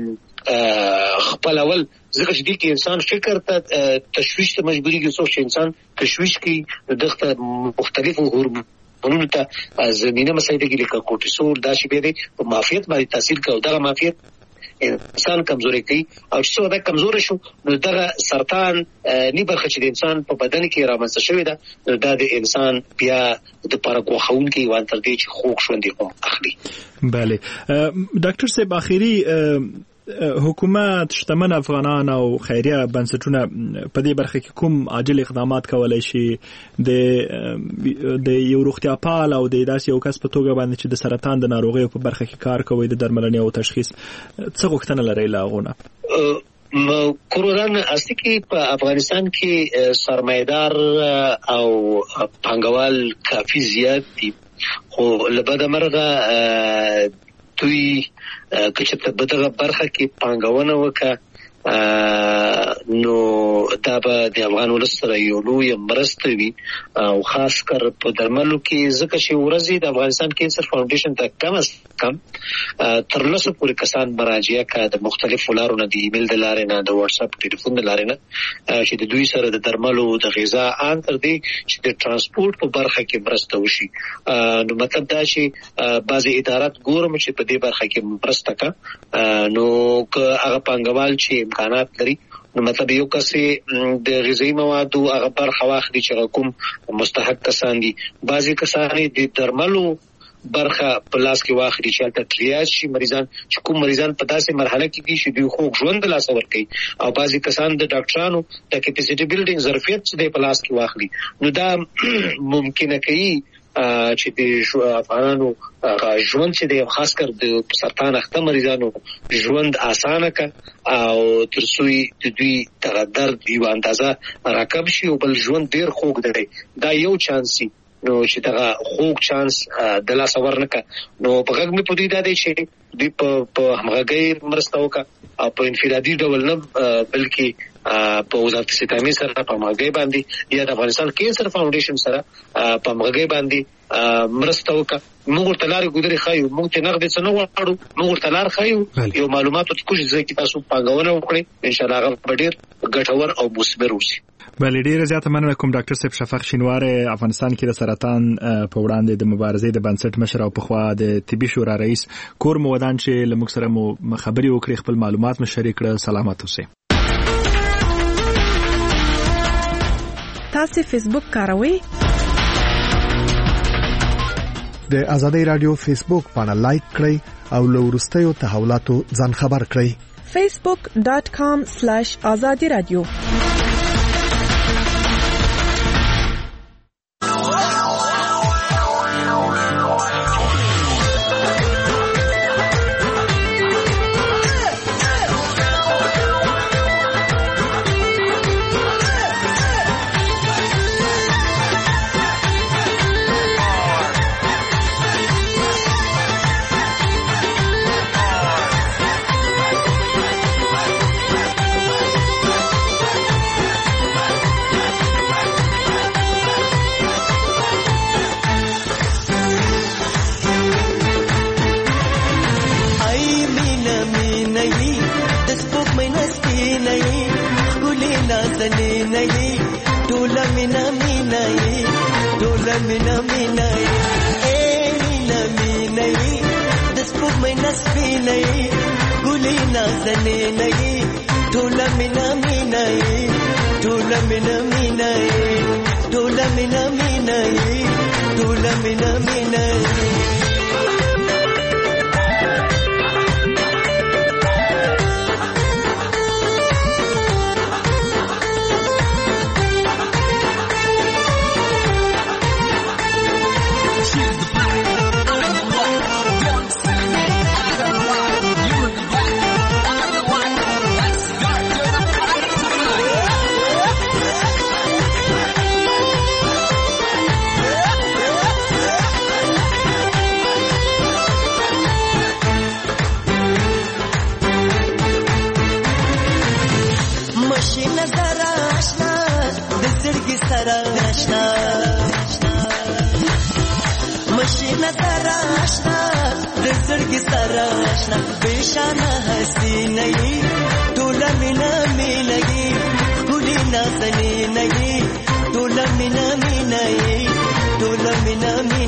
Speaker 1: خپل اول ځکه چې دې کې انسان فکر ته تشویش ته مجبوري کې څو انسان تشویش کوي دغه مختلفو هورمون ونو ته زمينه مسایده کې لکه کورټیسول دا شی به په معافیت باندې تاثیر کوي دا معافیت انسان کمزوري کوي او چې دا کمزوري شو نو دغه سرطان نی برخه چې د انسان په بدن کې رامنځته شوی ده نو دا د انسان بیا د پارکو خون کې وان تر دې چې خوږ شوندې کوم اخلي.
Speaker 5: بله ډاکټر صاحب اخیری حکومت شتمن افغانان او خیریه بنسټونه په دې برخه کې کوم عاجل اقدامات کولای شي د د یو روغتیا پال او د داسې یو کس په توګه باندې چې د سرطان د ناروغیو په برخه کې کار کوي د درملنې او تشخیص څه غوښتنه لري لاغونه؟
Speaker 1: کورونان اصلي کې په افغانستان کې سرمایدار او پانګوال کافي زیات دي خو لبد مرغه دوی کچته په دغه برخه کې پانګونه وکړه نو دا به د افغان ولس سره یو لوی مرسته وي او خاص کر په درملو کې ځکه چې ورځي د افغانستان کینسر فاونډیشن ته کم از کم تر لسو پورې کسان مراجعه کوي د مختلفو لارو نه د ایمیل د لارې نه د واتس اپ ټلیفون د لارې نه چې د دوی سره د درملو د غذا ان تر دې چې د ترانسپورت په برخه کې مرسته وشي. نو مطلب دا چې بعضي ادارات ګورم چې په دې برخه کې مرسته کوي نو که هغه پانګوال چې امکانات لري نو مطلب یو کسي د غذایی موادو هغه برخه واخلي چې کوم مستحق کسان دي بعضي کسان د درملو برخه په لاس کې واخلي چې تل تریاج شي مریضان چې کوم مریضان په داسې مرحله کې دي چې دوی خوږ ژوند لاس ورکړي او بعضي کسان د ډاکټرانو د کیپاسټي بیلډینګ ظرفیت چې د په لاس کې واخلي نو دا ممکنه کوي چې د افغانانو ژوند چې د خاص کر د سرطان اخته مریضانو ژوند اسانه ک او ترڅوي د دوی د درد یو اندازه راکم شي او بل ژوند ډیر خوږ دی دا یو چانس نو چې دا خوږ چانس د لاس ورنکه نو په هغه مې پدې دا دی چې دوی په همغږي مرسته وکړه او په انفرادي ډول نه بلکې په وزارت صحت سره په همغږي باندې یا د افغانستان کینسر فاونډیشن سره په همغږي باندې مرسته وکړه. موږ تلار ګذري خایو موږ ته نغد څه نه وړو موږ تلار خایو یو معلوماتو کوم ځکه تاسو پنګونه وکړي ان شاء الله هغه ډیر ګټور او مثمر وشي.
Speaker 5: بله ډیره زیاته مننه کوم ډاکټر صاحب شفق شینوار افغانستان کې د سرطان په وړاندې د مبارزې د بنسټ مشر او په خوا د طبي شورا رئیس کور مودان چې لمک سره مو خبري وکړي خپل معلومات مو شریک کړه سلامات اوسئ.
Speaker 6: تاسو فیسبوک کاروئ؟
Speaker 3: د آزادۍ رادیو فیسبوک باندې لایک کړئ او له وروستیو تحولاتو ځان خبر کړئ.
Speaker 6: facebook dot com slash azadi radio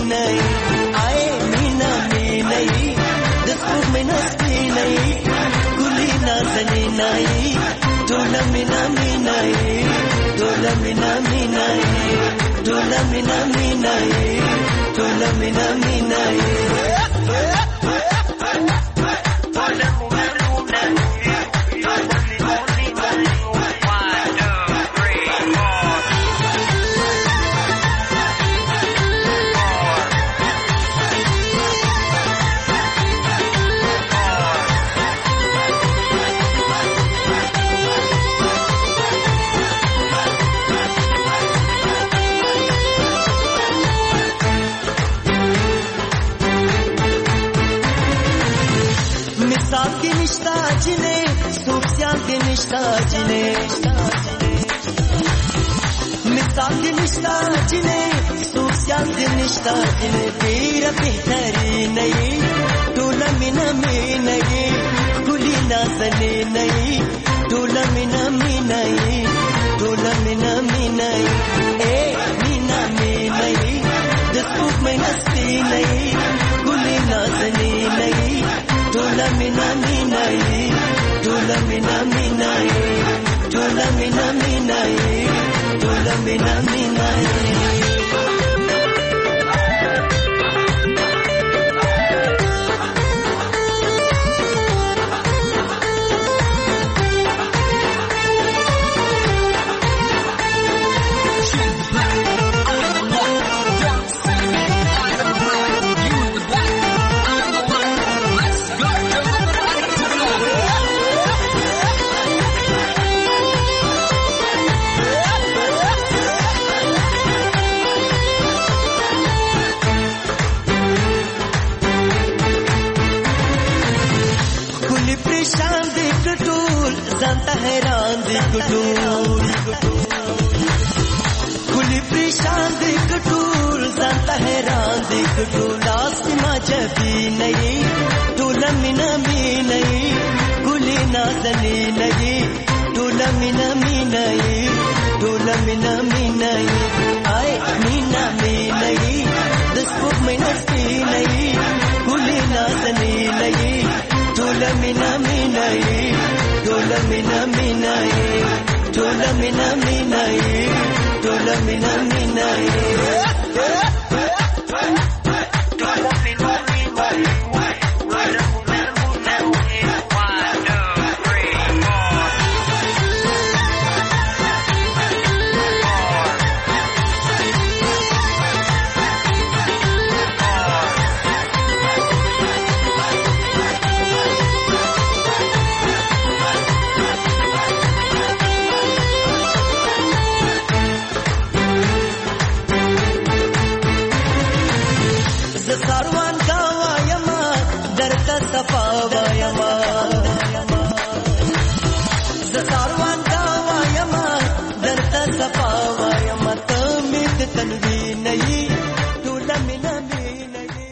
Speaker 7: This was my nasty night. minai dola mina minai dola mina minai dola mina minai dola mina minai Nishtajine, Sufyan Nishtajine, Misal Nishtajine, Sufyan Nishtajine, Tera behtari nahi, Tola mina nahi, Kuli nazane nahi, Tola mina nahi, Tola mina nahi, Eh mina nahi, Dasbuk mein nasti nahi, Kuli nazane nahi. Dola mina minai, dola mina minai, dola mina minai, dola mina minai. Zanta हैरान दिखटूर कुली परेशान दिखटूर Zanta हैरान दिखटूर लास्ट मजबी नहीं टोला मिना मी नहीं कुली नाजनी नहीं टोला मिना मी नहीं टोला मिना मी नहीं आए मीना मी नहीं दसपुक में नस्ती नहीं कुली नाजनी नहीं टोला मिना मी नहीं Dola mina minai, dola mina minai, dola mina minai. Dola mina minai, dola mina minai. One, two, three, four. Sarwan gawayama darta safawayama Sarwan gawayama darta safawayama tamit tanvi nahi dola mina nahi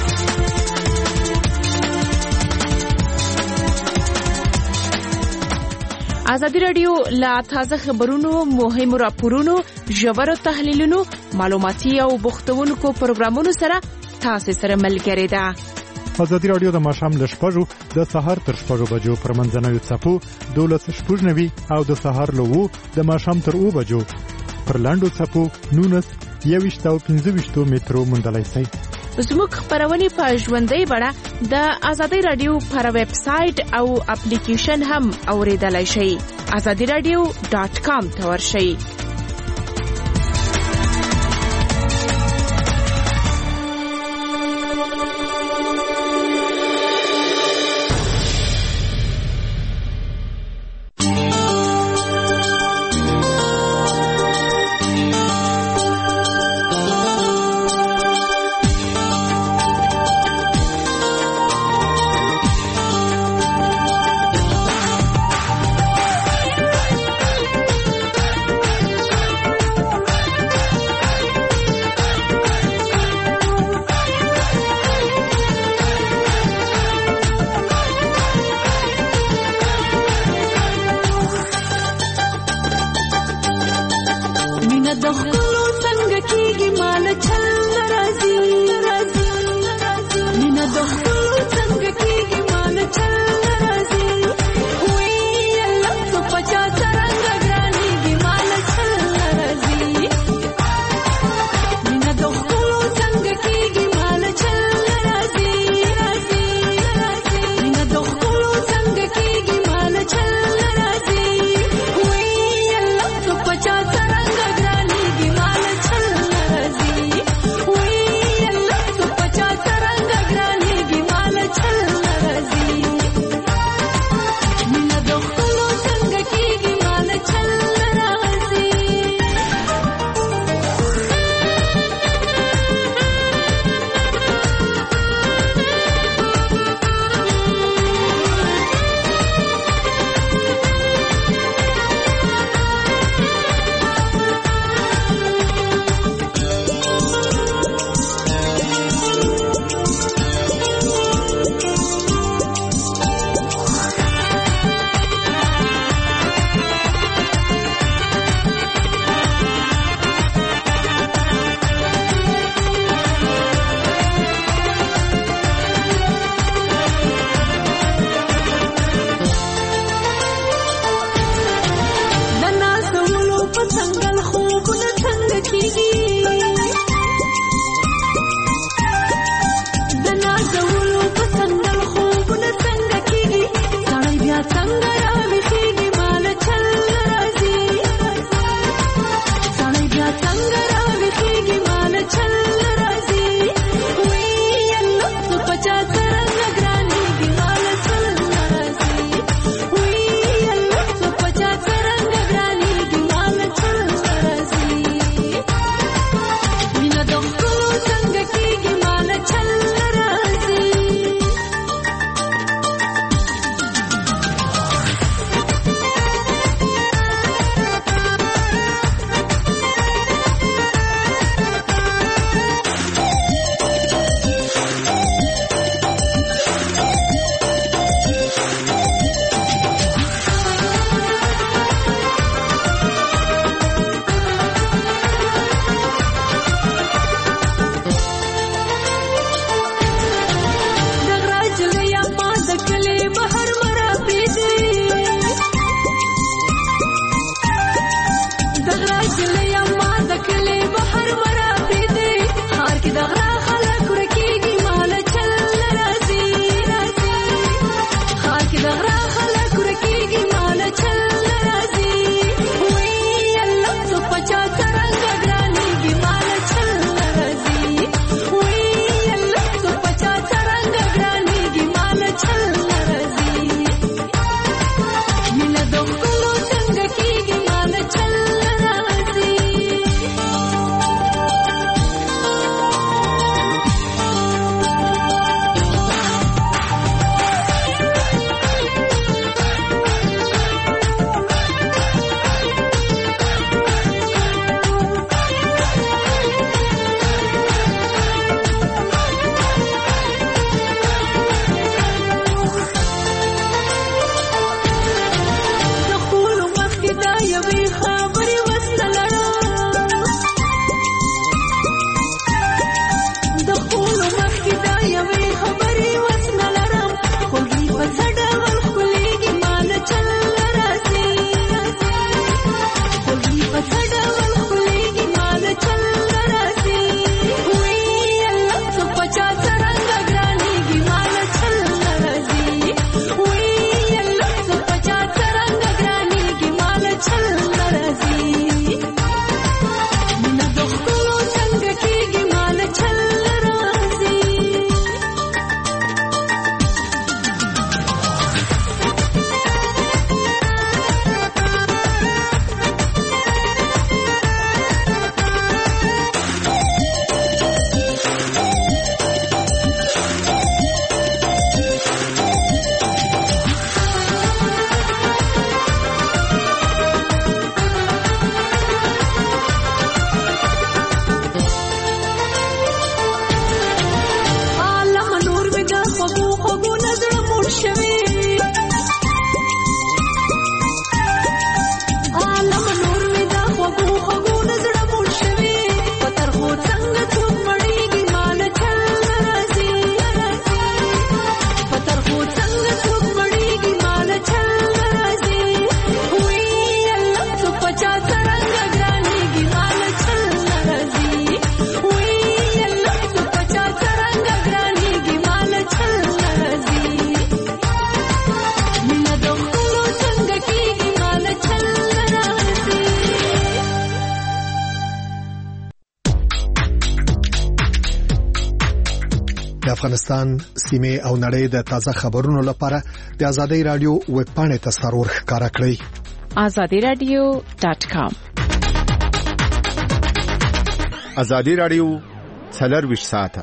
Speaker 6: ازادي رادیو لا تازه خبرونو مهم راپورونو ژور تحلیلونو معلوماتي او بوختونکو پروګرامونو سره تاسو سره ملګری ده.
Speaker 3: ازادي رادیو د ماشام ل شپږو د سهار تر شپږو بجو پر منځنوي څپو دولس شپږنوي او د سهار له وو د ماشام تر او بجو پر لاندو څپو نونس یويشت او پنځه ویشت مترو مندلای سي.
Speaker 6: زموږ خبرونه په ژوندۍ بڼه د ازادي رادیو پر ویب سټ او اپلیکیشن هم اوریدلای شئ. azadi radio dot com ته ورشئ.
Speaker 8: افغانستان، سیمه او نړۍ د تازه خبرونو لپاره د آزادۍ رادیو ویب پاڼې ته سرور ښکارا کړئ.
Speaker 6: آزادی رادیو ډاٹ کام.
Speaker 9: آزادی رادیو څلرویشت ساعته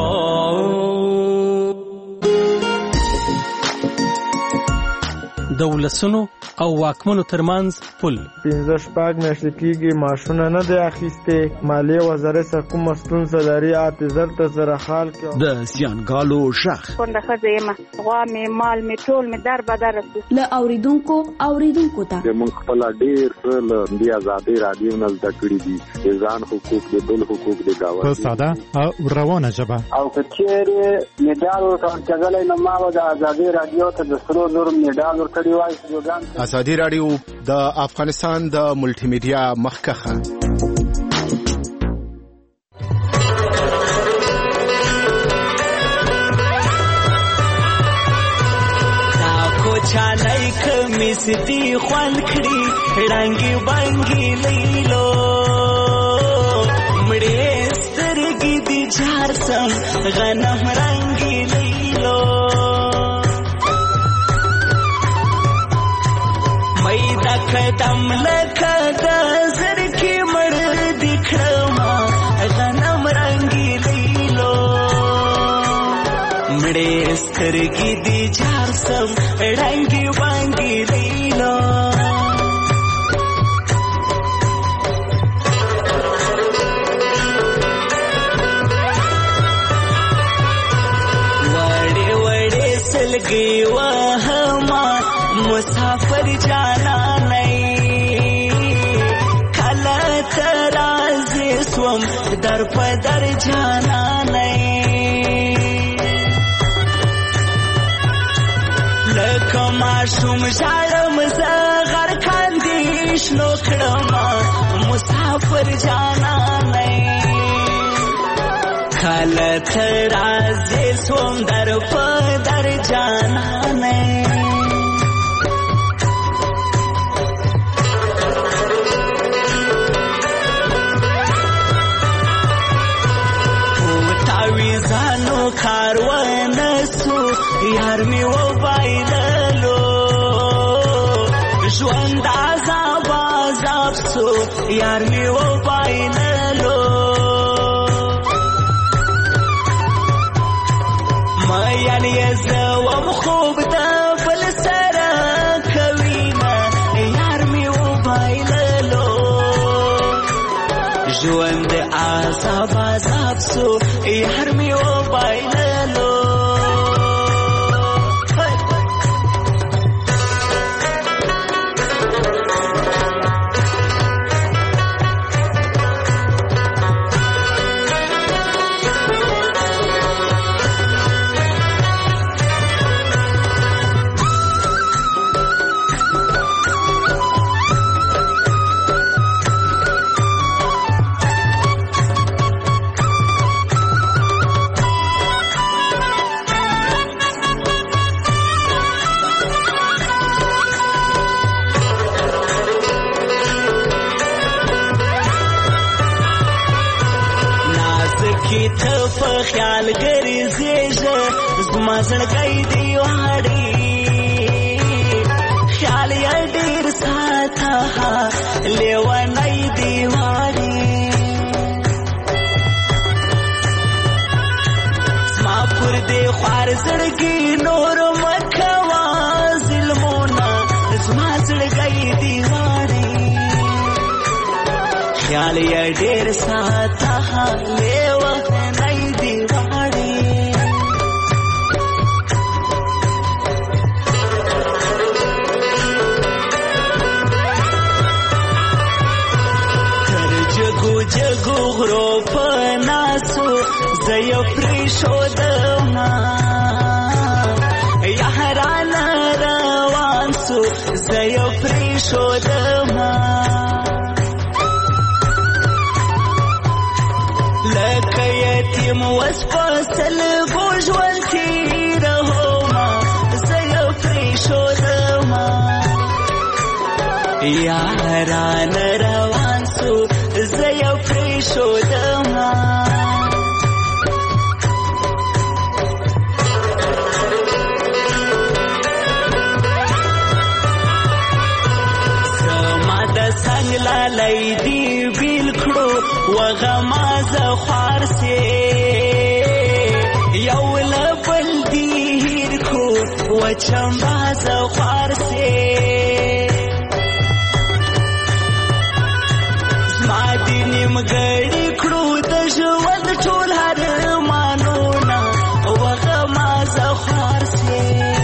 Speaker 10: د ولسونو او واکمنو ترمنځ پل.
Speaker 11: پنځه شپږ میاشتې کېږي ماشونه نه دی اخیستې. مالیې وزارت سره کومه ستونزه لري اته زر ته سره حال کړو.
Speaker 12: د زیانګالو شخ
Speaker 13: کونډه ښځه یم، غوا مې مال مې ټول مې در بدر رسي.
Speaker 14: له اوریدونکو اوریدونکو ته
Speaker 15: موږ خپل ډېر څه له دې آزادۍ رادیو نه زده کړي دي، د ځان حقوق د بل حقوق د گاونډي
Speaker 3: په ساده او روانه ژبه.
Speaker 16: او که چیرې میډال ورکړل نو ما د آزادۍ رادیو ته د سرو زرو میډال ورکړی وای.
Speaker 9: آزادي رادیو د افغانستان د ملټي میډیا مخکخه.
Speaker 7: چالای کمیس دی خوان کړي رنگي بانګي لیلو مړې سترګې دی جار سم غنم رنگي لیلو مې دا قدم لکه د زر کې مړ دی کړم غنم رنگي لیلو مړې سترګې دی جار سم رنگي بانګي لیلو وړې وړې سلګي وهما مسافر جانا نه کله ترازه سوم در پدر جانا نه کما شوم شارم زغر کاندیش نو کړم مسافر جانا نه کله ترازه سوم در پدر جانا نه پوتاوی زانو کاروان سو یار می و بایللو ژوند عذاب عذاب سو یار می و بایللو ما یعنی زوم خوب د بل سره کوینا یار می و بایللو ژوند عذاب عذاب سو یار می و بایللو خیال ګرځېږه زما زړګی دی واړي خیال یې ډېر ساته لیونی دی واړي زما پر دې خوار زړګي نور مکوا ظلمونه زما زړګی دی واړي خیال یې ډېر ساته لیونی دی واړي تر جګو جګو غرو په ناسو زه یې پرېښودم یاران روان سو زه یې پرېښودم لکه یتیم وس فصل گو ژوند تېرومه زه یې پرېښودم یاران روان سو زه یې پرېښودم زما د څنګ لالی دی بیل کړو وغما زه خوار سې یو له بل دي هیر کړو و چمباز خوارسه زما دې نیمګړی کړو د ژوند ټول هرمانونه وغماز خوارسه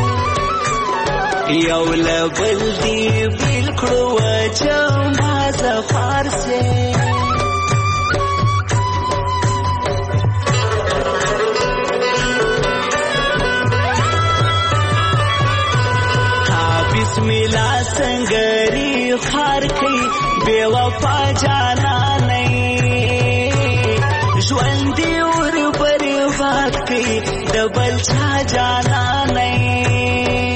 Speaker 7: یو له بل دې بیل کړو چمباز خوارسه بسمیلا سنگری خار کئی بے وفا جانا نہیں ژوندی اور برباد کئی دبل چا جانا نہیں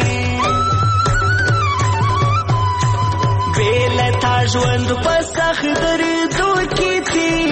Speaker 7: بے لتا ژوند په سخت دردو کې